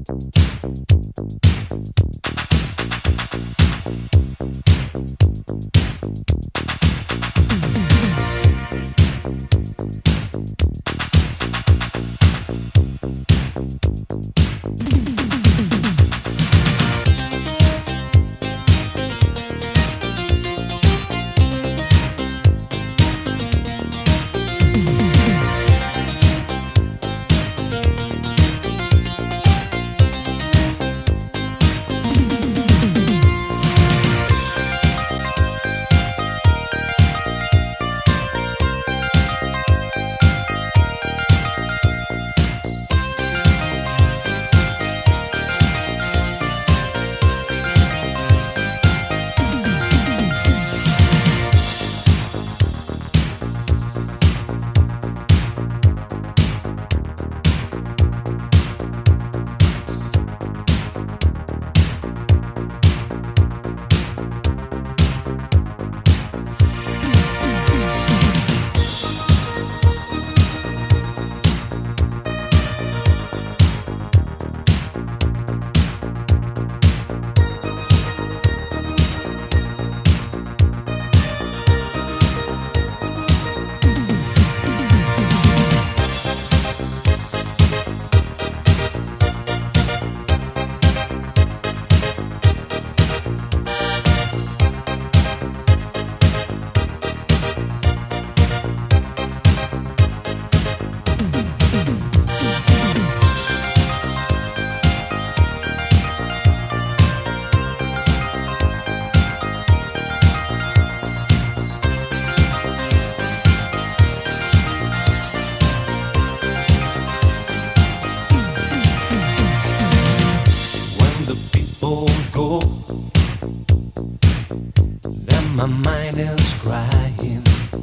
My mind is crying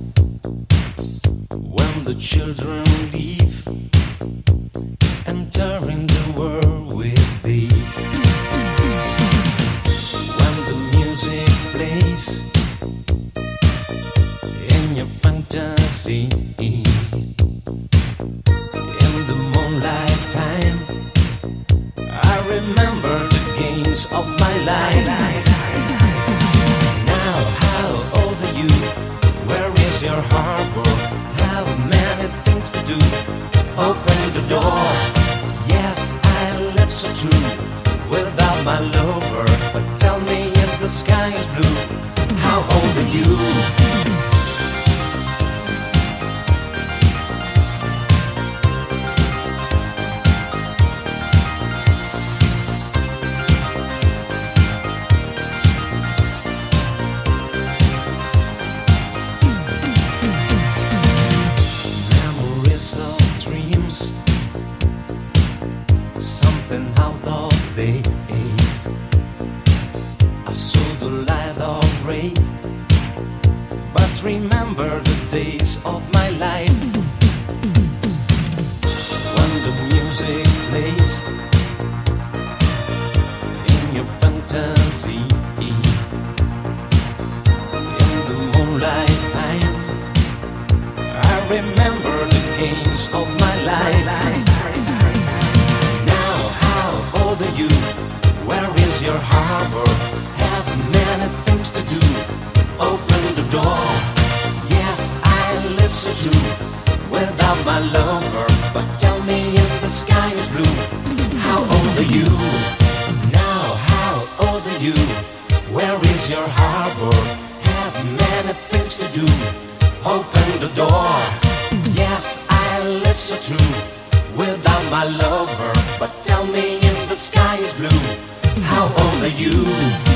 when the children leave, entering the world with thee. When the music plays in your fantasy, in the moonlight time, I remember the games of my life. Your harbor, have many things to do. Open the door. Yes, I live so true without my lover. But tell me if the sky is blue, how old are you? Out of the eight, I saw the light of ray, but remember the days of my life when the music plays in your fantasy, in the moonlight time. I remember the games of my life. You, where is your harbor? Have many things to do. Open the door. Yes, I live so true without my lover. But tell me if the sky is blue, how old are you? Now, how old are you? Where is your harbor? Have many things to do. Open the door. Yes, I live so true without my lover. But tell me if the sky is blue, how old are you?